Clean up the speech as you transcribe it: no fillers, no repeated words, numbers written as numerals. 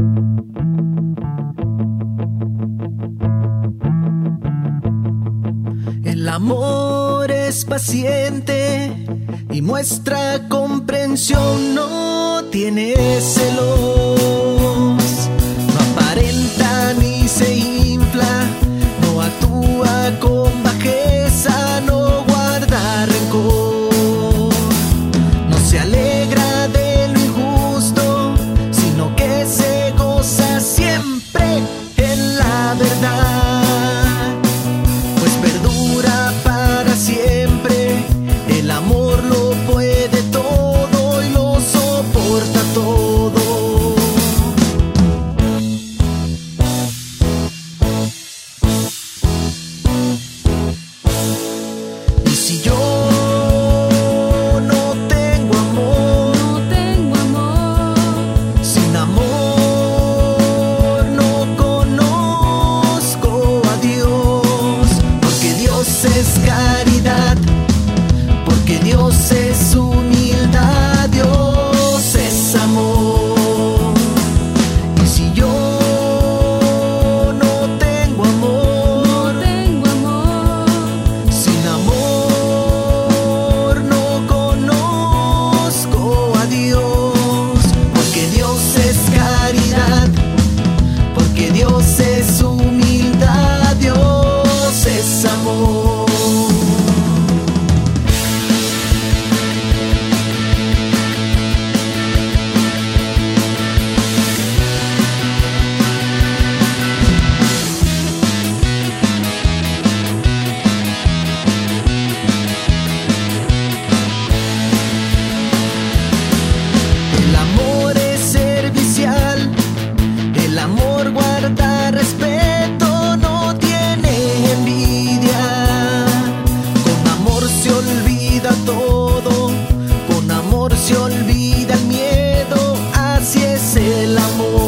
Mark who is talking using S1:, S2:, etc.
S1: El amor es paciente y muestra comprensión, no tiene celos, no aparenta ni se infla, no actúa con bajeza, no guarda rencor, no se alegra de lo injusto, sino que se goza siempre en la verdad, pues perdura para siempre. El amor lo puede todo y lo soporta todo. Y si yo no tengo amor, sin amor no conozco a Dios, porque Dios es caridad, porque Dios es humildad, Dios es amor. Y si yo no tengo amor, sin amor no conozco a Dios, porque Dios es caridad, porque Dios es humildad, Dios es amor. El amor es servicial, el amor guarda respeto, no tiene envidia. Con amor se olvida todo, con amor se olvida el miedo, así es el amor.